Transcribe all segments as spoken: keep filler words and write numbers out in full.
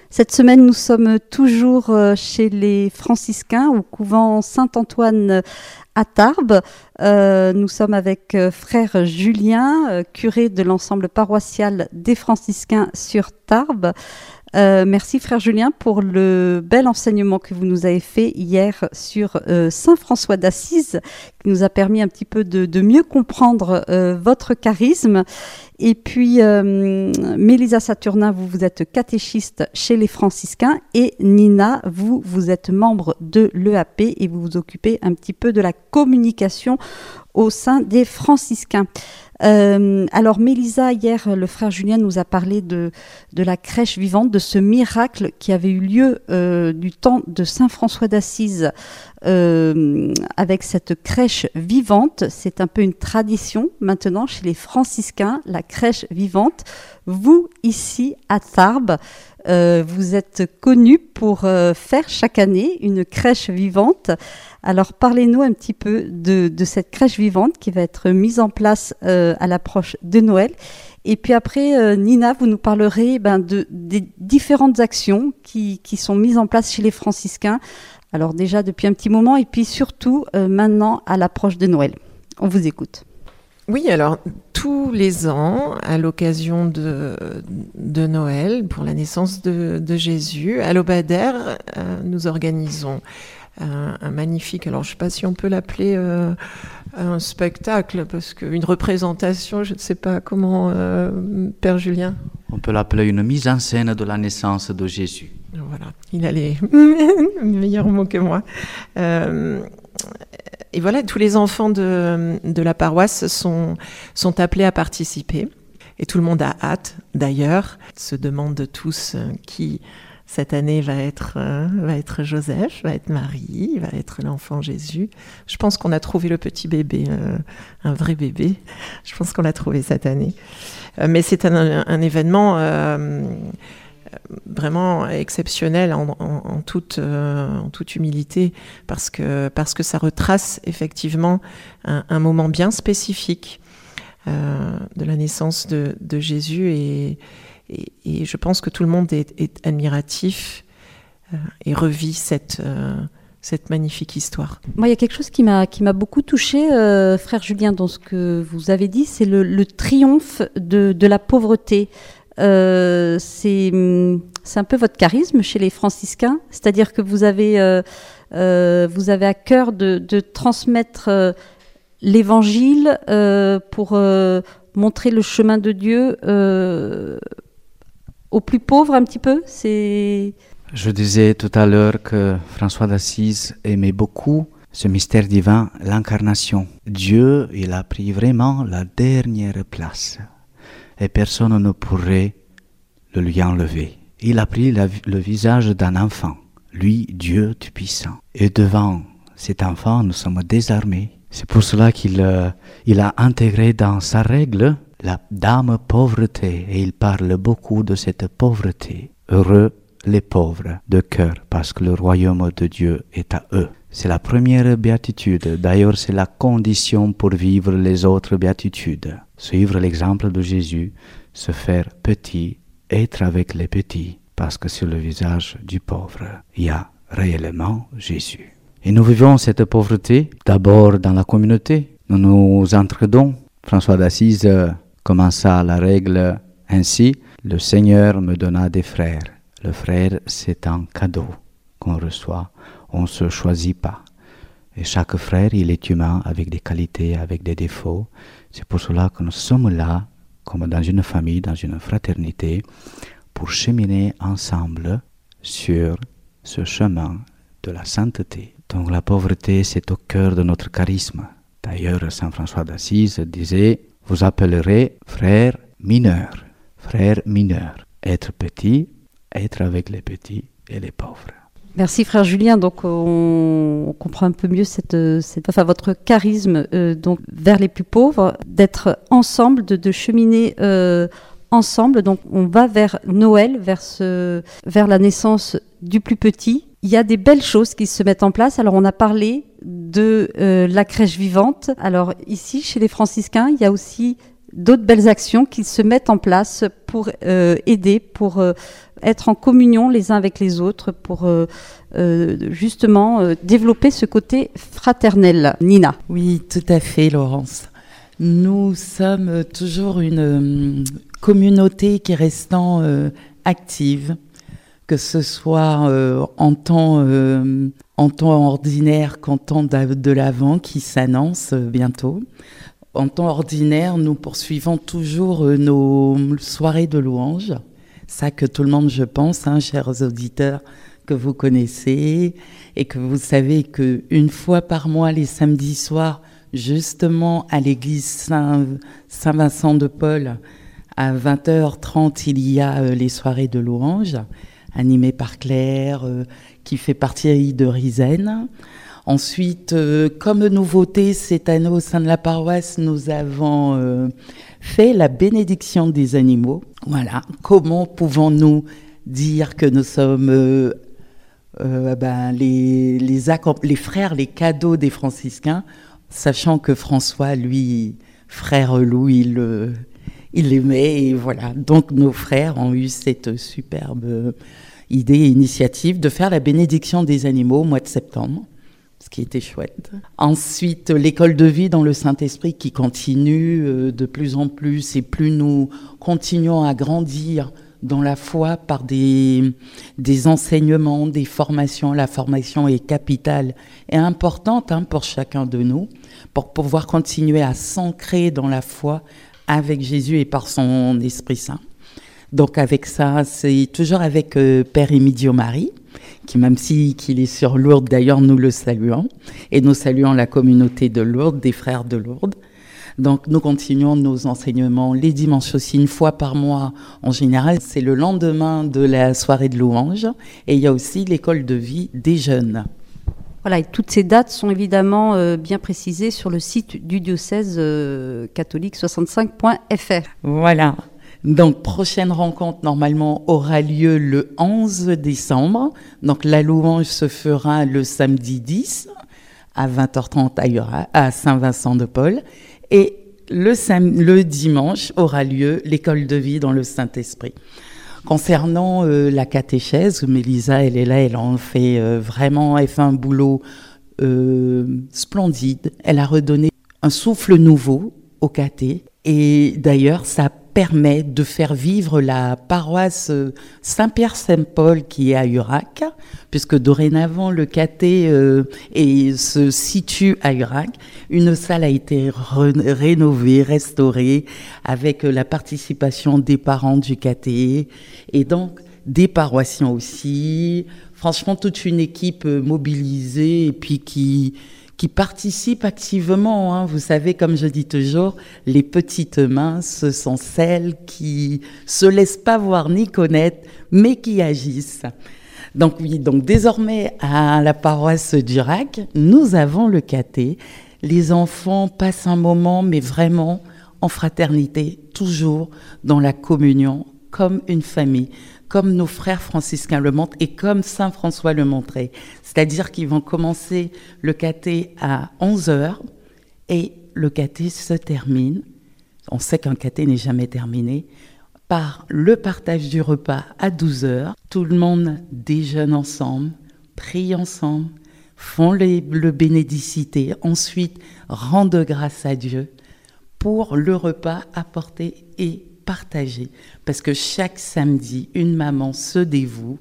Cette semaine, nous sommes toujours chez les franciscains au couvent Saint-Antoine à Tarbes. Euh, nous sommes avec euh, frère Julien, euh, curé de l'ensemble paroissial des franciscains sur Tarbes. Euh, merci frère Julien pour le bel enseignement que vous nous avez fait hier sur euh, Saint François d'Assise, qui nous a permis un petit peu de, de mieux comprendre euh, votre charisme. Et puis euh, Mélisa Saturnin, vous, vous êtes catéchiste chez les franciscains, et Nina, vous, vous êtes membre de l'E A P et vous vous occupez un petit peu de la communication au sein des franciscains. Euh, alors Mélisa, hier, le frère Julien nous a parlé de, de la crèche vivante, de ce miracle qui avait eu lieu euh, du temps de Saint François d'Assise euh, avec cette crèche vivante. C'est un peu une tradition maintenant chez les franciscains, la crèche vivante. Vous, ici à Tarbes, euh, vous êtes connus pour euh, faire chaque année une crèche vivante. Alors, parlez-nous un petit peu de, de cette crèche vivante qui va être mise en place euh, à l'approche de Noël. Et puis après, euh, Nina, vous nous parlerez ben, de, des différentes actions qui, qui sont mises en place chez les franciscains. Alors déjà depuis un petit moment et puis surtout euh, maintenant à l'approche de Noël. On vous écoute. Oui, alors tous les ans, à l'occasion de, de Noël, pour la naissance de, de Jésus, à l'Obadère, euh, nous organisons Un, un magnifique, alors je ne sais pas si on peut l'appeler euh, un spectacle, parce qu'une représentation, je ne sais pas comment, euh, Père Julien. On peut l'appeler une mise en scène de la naissance de Jésus. Voilà, il a les meilleurs mots que moi. Euh, et voilà, tous les enfants de, de la paroisse sont, sont appelés à participer. Et tout le monde a hâte, d'ailleurs, se demandent tous euh, qui... Cette année va être, euh, va être Joseph, va être Marie, va être l'enfant Jésus. Je pense qu'on a trouvé le petit bébé, euh, un vrai bébé. Je pense qu'on l'a trouvé cette année. Euh, mais c'est un, un événement euh, vraiment exceptionnel en, en, en, toute, euh, en toute humilité, parce que, parce que ça retrace effectivement un, un moment bien spécifique euh, de la naissance de, de Jésus et Et, et je pense que tout le monde est, est admiratif euh, et revit cette, euh, cette magnifique histoire. Moi, il y a quelque chose qui m'a, qui m'a beaucoup touchée, euh, frère Julien, dans ce que vous avez dit, c'est le, le triomphe de, de la pauvreté. Euh, c'est, c'est un peu votre charisme chez les franciscains, c'est-à-dire que vous avez, euh, euh, vous avez à cœur de, de transmettre euh, l'évangile euh, pour euh, montrer le chemin de Dieu euh, aux plus pauvres un petit peu. C'est... Je disais tout à l'heure que François d'Assise aimait beaucoup ce mystère divin, l'incarnation. Dieu, il a pris vraiment la dernière place et personne ne pourrait le lui enlever. Il a pris la, le visage d'un enfant, lui, Dieu Tout-Puissant. Et devant cet enfant, nous sommes désarmés. C'est pour cela qu'il euh, il a intégré dans sa règle la dame pauvreté, et il parle beaucoup de cette pauvreté. Heureux les pauvres de cœur, parce que le royaume de Dieu est à eux. C'est la première béatitude, d'ailleurs c'est la condition pour vivre les autres béatitudes. Suivre l'exemple de Jésus, se faire petit, être avec les petits, parce que sur le visage du pauvre, il y a réellement Jésus. Et nous vivons cette pauvreté d'abord dans la communauté. Nous nous entraidons. François d'Assise commença la règle ainsi. Le Seigneur me donna des frères. Le frère, c'est un cadeau qu'on reçoit. On ne se choisit pas. Et chaque frère, il est humain avec des qualités, avec des défauts. C'est pour cela que nous sommes là, comme dans une famille, dans une fraternité, pour cheminer ensemble sur ce chemin de la sainteté. Donc la pauvreté, c'est au cœur de notre charisme. D'ailleurs, Saint François d'Assise disait, vous appellerez frères mineurs. Frères mineurs. Être petit, être avec les petits et les pauvres. Merci frère Julien. Donc on, on comprend un peu mieux cette, cette, enfin, votre charisme euh, donc vers les plus pauvres, d'être ensemble, de, de cheminer euh, ensemble. Donc on va vers Noël, vers, ce, vers la naissance du plus petit. Il y a des belles choses qui se mettent en place. Alors on a parlé de euh, la crèche vivante. Alors ici, chez les franciscains, il y a aussi d'autres belles actions qui se mettent en place pour euh, aider, pour euh, être en communion les uns avec les autres, pour euh, euh, justement euh, développer ce côté fraternel. Nina. Oui, tout à fait, Laurence. Nous sommes toujours une euh, communauté qui est restant euh, active, que ce soit euh, en temps, euh, en temps ordinaire qu'en temps de, de l'Avent qui s'annonce euh, bientôt. En temps ordinaire, nous poursuivons toujours euh, nos soirées de louanges. Ça que tout le monde, je pense, hein, chers auditeurs, que vous connaissez et que vous savez qu'une fois par mois, les samedis soirs, justement à l'église Saint, Saint-Vincent de Paul, à vingt heures trente, il y a euh, les soirées de louanges, animées par Claire, euh, qui fait partie de Rizaine. Ensuite, euh, comme nouveauté, cette année au sein de la paroisse, nous avons euh, fait la bénédiction des animaux. Voilà, comment pouvons-nous dire que nous sommes euh, euh, ben, les, les, les frères, les cadeaux des franciscains, sachant que François, lui, frère Loup, il, euh, il l'aimait. Et voilà, donc nos frères ont eu cette superbe idée et initiative de faire la bénédiction des animaux au mois de septembre, ce qui était chouette. Ensuite, l'école de vie dans le Saint-Esprit qui continue euh, de plus en plus, et plus nous continuons à grandir dans la foi par des, des enseignements, des formations. La formation est capitale et importante hein, pour chacun de nous, pour pouvoir continuer à s'ancrer dans la foi avec Jésus et par son Esprit Saint. Donc avec ça, c'est toujours avec euh, Père Emidio Marie, qui même si qu'il est sur Lourdes, d'ailleurs nous le saluons, et nous saluons la communauté de Lourdes, des frères de Lourdes. Donc nous continuons nos enseignements les dimanches aussi, une fois par mois en général. C'est le lendemain de la soirée de louange, et il y a aussi l'école de vie des jeunes. Voilà, et toutes ces dates sont évidemment euh, bien précisées sur le site du diocèse euh, catholique soixante-cinq point f r. Voilà. Donc, prochaine rencontre, normalement, aura lieu le onze décembre. Donc, la louange se fera le samedi dix à vingt heures trente à, Ura, à Saint-Vincent-de-Paul. Et le, sam- le dimanche aura lieu l'école de vie dans le Saint-Esprit. Concernant euh, la catéchèse, Mélisa, elle est là, elle en fait euh, vraiment, elle fait un boulot euh, splendide. Elle a redonné un souffle nouveau au caté. Et d'ailleurs, ça permet de faire vivre la paroisse Saint-Pierre-Saint-Paul qui est à Urac, puisque dorénavant le caté euh, et se situe à Urac. Une salle a été re- rénovée, restaurée, avec la participation des parents du caté et donc des paroissiens aussi. Franchement, toute une équipe mobilisée et puis qui... qui participent activement. Hein. Vous savez, comme je dis toujours, les petites mains, ce sont celles qui se laissent pas voir ni connaître, mais qui agissent. Donc oui, donc désormais, à la paroisse d'Urac, nous avons le caté. Les enfants passent un moment, mais vraiment en fraternité, toujours dans la communion, comme une famille, comme nos frères franciscains le montrent et comme Saint François le montrait. C'est-à-dire qu'ils vont commencer le caté à onze heures et le caté se termine, on sait qu'un caté n'est jamais terminé, par le partage du repas à douze heures. Tout le monde déjeune ensemble, prie ensemble, font les, le bénédicité, ensuite rendent grâce à Dieu pour le repas apporté et partagé. Parce que chaque samedi, une maman se dévoue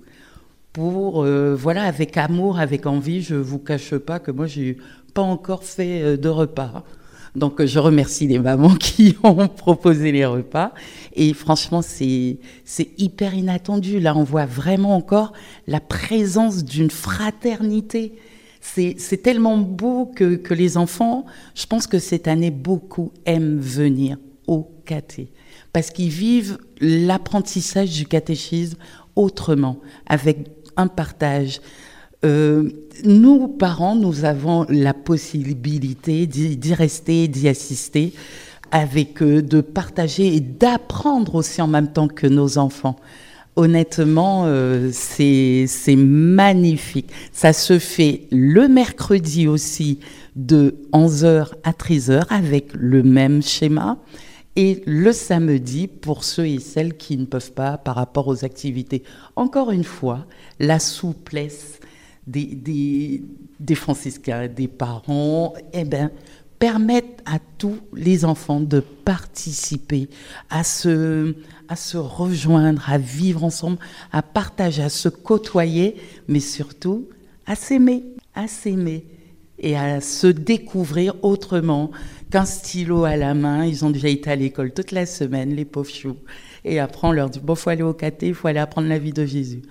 pour, euh, voilà, avec amour, avec envie. Je ne vous cache pas que moi, je n'ai pas encore fait euh, de repas. Donc, je remercie les mamans qui ont proposé les repas. Et franchement, c'est, c'est hyper inattendu. Là, on voit vraiment encore la présence d'une fraternité. C'est, c'est tellement beau que, que les enfants, je pense que cette année, beaucoup aiment venir au caté. Parce qu'ils vivent l'apprentissage du catéchisme autrement, avec un partage. Euh, nous, parents, nous avons la possibilité d'y, d'y rester, d'y assister avec eux, de partager et d'apprendre aussi en même temps que nos enfants. Honnêtement, euh, c'est, c'est magnifique. Ça se fait le mercredi aussi de onze heures à treize heures avec le même schéma. et le samedi pour ceux et celles qui ne peuvent pas par rapport aux activités. Encore une fois, la souplesse des, des, des franciscains, des parents, eh ben, permettent à tous les enfants de participer, à se, à se rejoindre, à vivre ensemble, à partager, à se côtoyer, mais surtout à s'aimer, à s'aimer et à se découvrir autrement qu'un stylo à la main. Ils ont déjà été à l'école toute la semaine, les pauvres choux. Et après, on leur dit, bon, il faut aller au caté, il faut aller apprendre la vie de Jésus.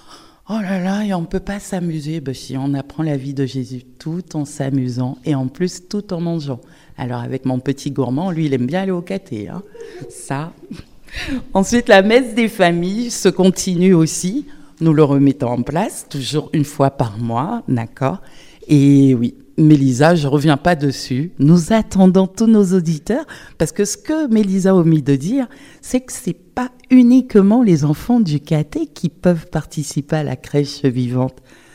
Oh là là, et on ne peut pas s'amuser. Ben, si on apprend la vie de Jésus tout en s'amusant et en plus tout en mangeant. Alors avec mon petit gourmand, lui, il aime bien aller au caté. Hein. Ça. Ensuite, la messe des familles se continue aussi. Nous le remettons en place, toujours une fois par mois, d'accord. Et oui, Mélisa, je ne reviens pas dessus. Nous attendons tous nos auditeurs parce que ce que Mélisa a omis de dire, c'est que ce n'est pas uniquement les enfants du caté qui peuvent participer à la crèche vivante.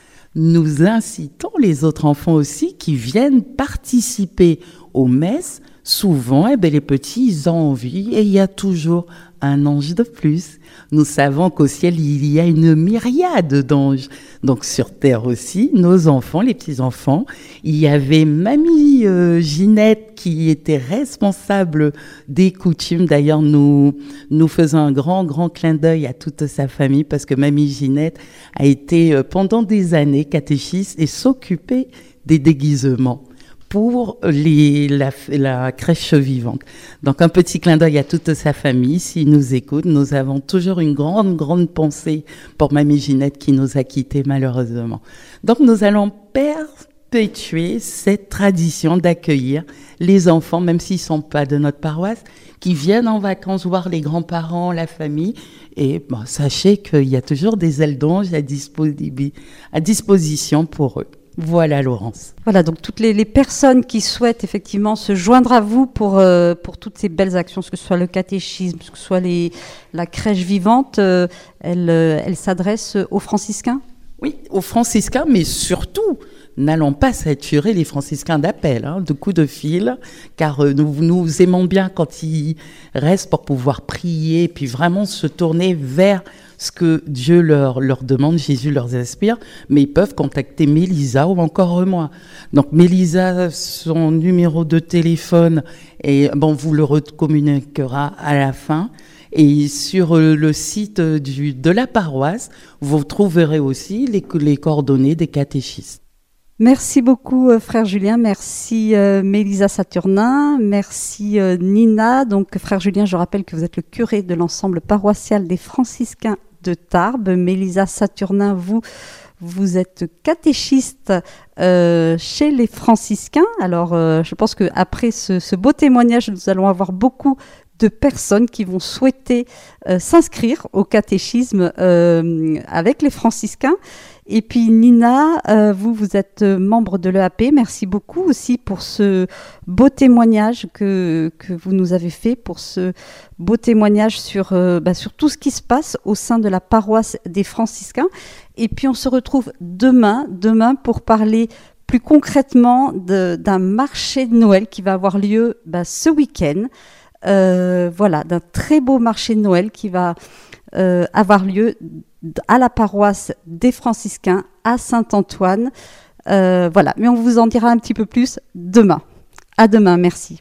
Nous incitons les autres enfants aussi qui viennent participer aux messes. Souvent, eh bien, les petits, ils ont envie et il y a toujours un ange de plus. Nous savons qu'au ciel, il y a une myriade d'anges. Donc sur terre aussi, nos enfants, les petits-enfants, il y avait mamie euh, Ginette qui était responsable des coutumes. D'ailleurs, nous, nous faisons un grand, grand clin d'œil à toute sa famille parce que mamie Ginette a été euh, pendant des années catéchiste et s'occupait des déguisements pour les, la, la crèche vivante. Donc un petit clin d'œil à toute sa famille. S'ils nous écoutent, nous avons toujours une grande, grande pensée pour mamie Ginette qui nous a quittés malheureusement. Donc nous allons perpétuer cette tradition d'accueillir les enfants, même s'ils ne sont pas de notre paroisse, qui viennent en vacances voir les grands-parents, la famille. Et bon, sachez qu'il y a toujours des ailes d'ange à, disposi- à disposition pour eux. Voilà, Laurence. Voilà, donc toutes les, les personnes qui souhaitent effectivement se joindre à vous pour, euh, pour toutes ces belles actions, que ce soit le catéchisme, que ce soit les, la crèche vivante, euh, elles, euh, elles s'adressent aux franciscains ? Oui, aux franciscains, mais surtout, n'allons pas saturer les franciscains d'appel, hein, de coups de fil, car euh, nous, nous aimons bien quand ils restent pour pouvoir prier, puis vraiment se tourner vers ce que Dieu leur, leur demande, Jésus leur inspire, mais ils peuvent contacter Mélisa ou encore moi. Donc Mélisa, son numéro de téléphone, et bon, vous le recommuniquera à la fin. Et sur le site du, de la paroisse, vous trouverez aussi les, les coordonnées des catéchistes. Merci beaucoup, euh, frère Julien. Merci, euh, Mélisa Saturnin. Merci, euh, Nina. Donc, frère Julien, je rappelle que vous êtes le curé de l'ensemble paroissial des franciscains de Tarbes. Mélisa Saturnin, vous, vous êtes catéchiste euh, chez les franciscains. Alors, euh, je pense qu'après ce, ce beau témoignage, nous allons avoir beaucoup de personnes qui vont souhaiter euh, s'inscrire au catéchisme euh, avec les franciscains. Et puis Nina, euh, vous, vous êtes membre de l'E A P. Merci beaucoup aussi pour ce beau témoignage que, que vous nous avez fait, pour ce beau témoignage sur, euh, bah, sur tout ce qui se passe au sein de la paroisse des franciscains. Et puis on se retrouve demain, demain pour parler plus concrètement de, d'un marché de Noël qui va avoir lieu bah, ce week-end. Euh, voilà, d'un très beau marché de Noël qui va euh, avoir lieu à la paroisse des franciscains à Saint-Antoine. Euh, voilà, mais on vous en dira un petit peu plus demain. À demain, merci.